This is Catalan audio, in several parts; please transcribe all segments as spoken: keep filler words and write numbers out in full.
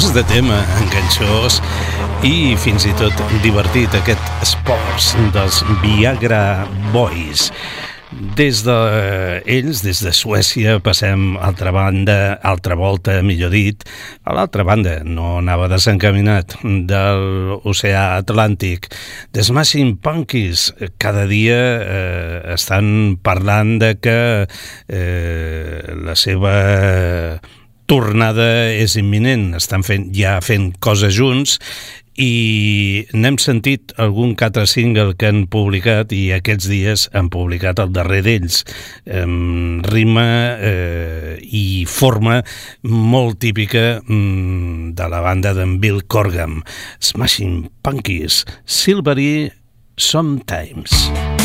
canviós de tema, enganxós i fins i tot divertit, aquest Sports dels Viagra Boys. Des d'ells, des de Suècia, passem a altra banda, altra volta, millor dit, a l'altra banda, no anava desencaminat, de l'oceà Atlàntic. The Smashing Pumpkins cada dia eh, estan parlant de que eh, la seva tornada és imminent, estan fent, ja fent coses junts, i n'hem sentit algun que altre single que han publicat i aquests dies han publicat el darrer d'ells, eh, rima eh, i forma molt típica mm, de la banda d'en Bill Corgan. Smashing Pumpkins, Silvery Sometimes.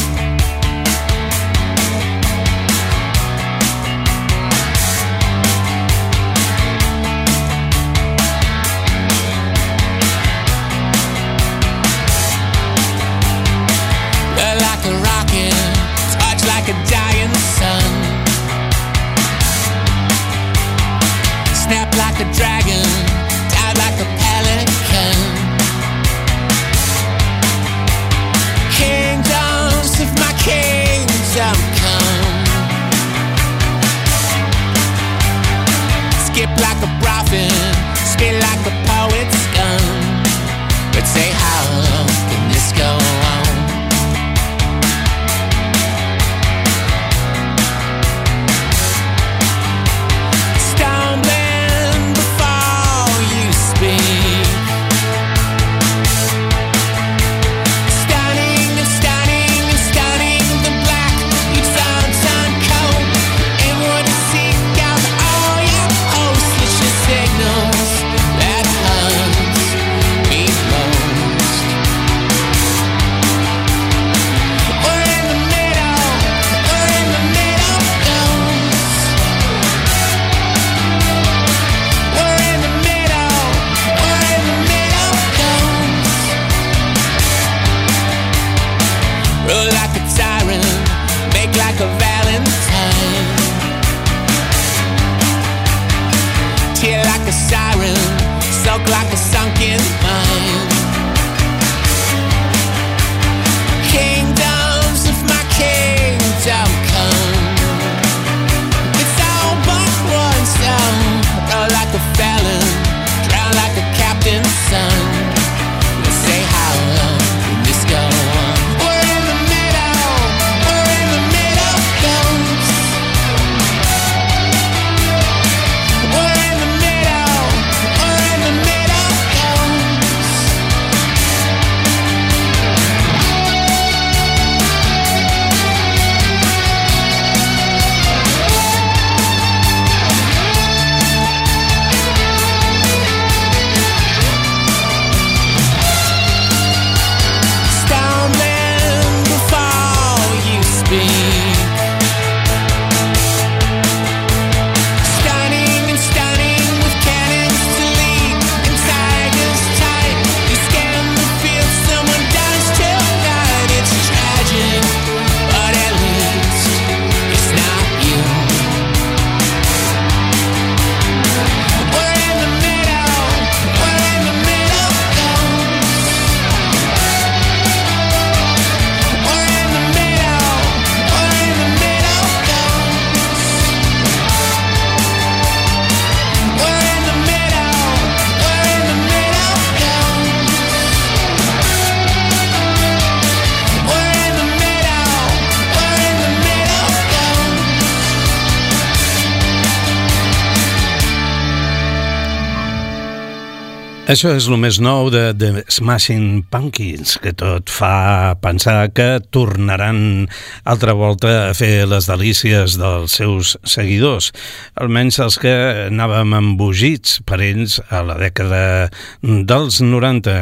Like a dying sun, snap like a dragon, die like a pelican. Kingdoms of my kingdom come, skip like a prophet, spit like a poet's gun. But say, how long can this go on? Like a valentine, tear like a siren, soak like a sunken mine. Kingdoms of my kingdom come, it's all but one sound. Roll like a felon, drown like a captain's son. Let's say, how long can this go on? Això és el més nou de The Smashing Pumpkins, que tot fa pensar que tornaran altra volta a fer les delícies dels seus seguidors, almenys els que anàvem embogits per ells a la dècada dels noranta,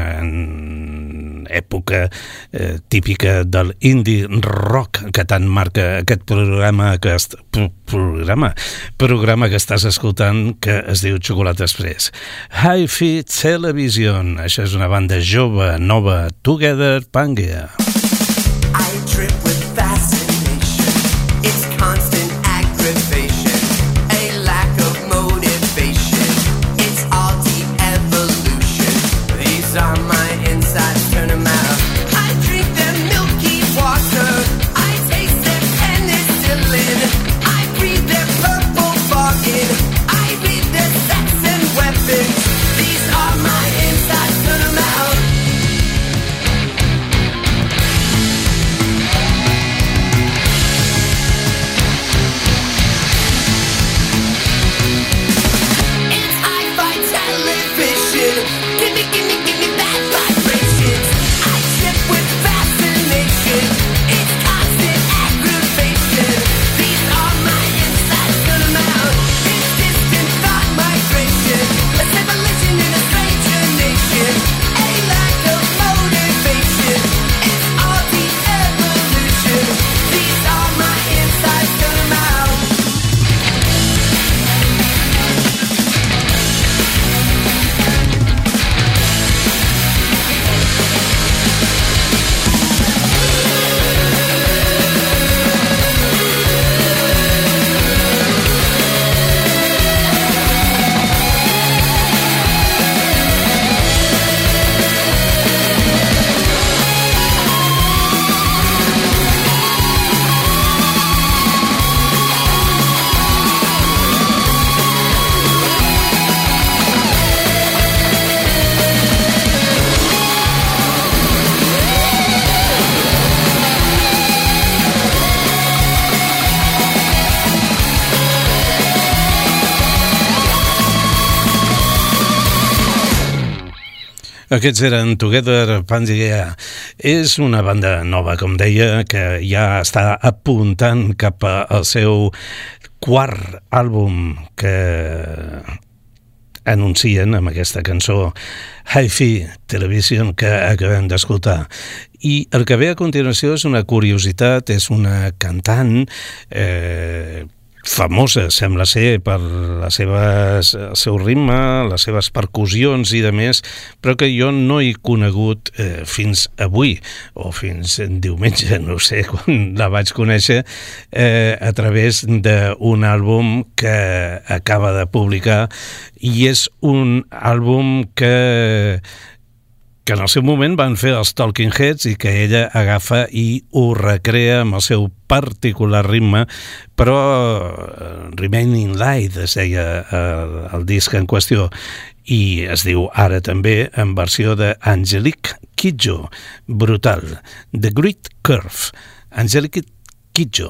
en època eh, típica del indie rock que tant marca aquest programa que est... programa programa que estàs escoltant, que es diu Xocolata Express. Hi-Fi Television, això és una banda jove, nova, Together Pangea. I trip with fascination, it's constant aggravation, a lack of motivation, it's all deep evolution. These are my insides, turn them out. I drink their milky water. I taste their penicillin. I breathe their purple bargain. I read their sex and weapons. These are my insides, turn them out. It's hi-fi television. Give me, give me, give me bad vibrations. I trip with fascination. It's constant aggravation. These are my insides, turn them out. It's distant thought migration. A civilization in a stranger nation. A lack of motivation. It's all the evolution. These are my insides, turn them out. Aquests eren Together Pangea. És una banda nova, com deia, que ja està apuntant cap al seu quart àlbum que anuncien amb aquesta cançó Hi-Fi Television que acabem d'escoltar. I el que ve a continuació és una curiositat, és una cantant eh, famosa, sembla ser, per les seves, el seu ritme, les seves percussions i de més, però que jo no he conegut eh, fins avui, o fins diumenge, no sé, quan la vaig conèixer, eh, a través d'un àlbum que acaba de publicar, i és un àlbum que que en el seu moment van fer els Talking Heads i que ella agafa i ho recrea amb el seu particular ritme, però Remaining Light es deia el, el disc en qüestió, i es diu ara també en versió d'Angelique Kidjo, brutal, The Great Curve, Angelique Kidjo.